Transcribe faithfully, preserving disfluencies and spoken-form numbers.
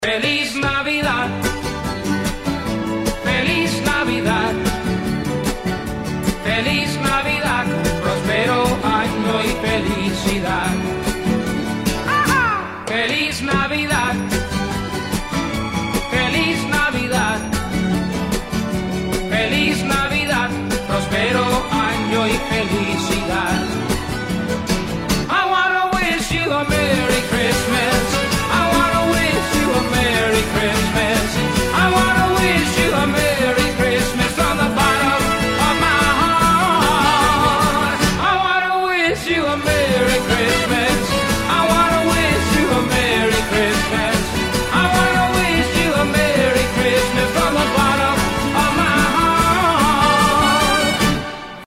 Feliz Navidad, feliz Navidad, feliz Navidad, próspero año y felicidad. Feliz Navidad, feliz Navidad, feliz Navidad, próspero año y felicidad. I wanna wish you a Merry Christmas. I wanna wish you a Merry Christmas. I wanna wish you a Merry Christmas from the bottom of my heart. I wanna wish you a Merry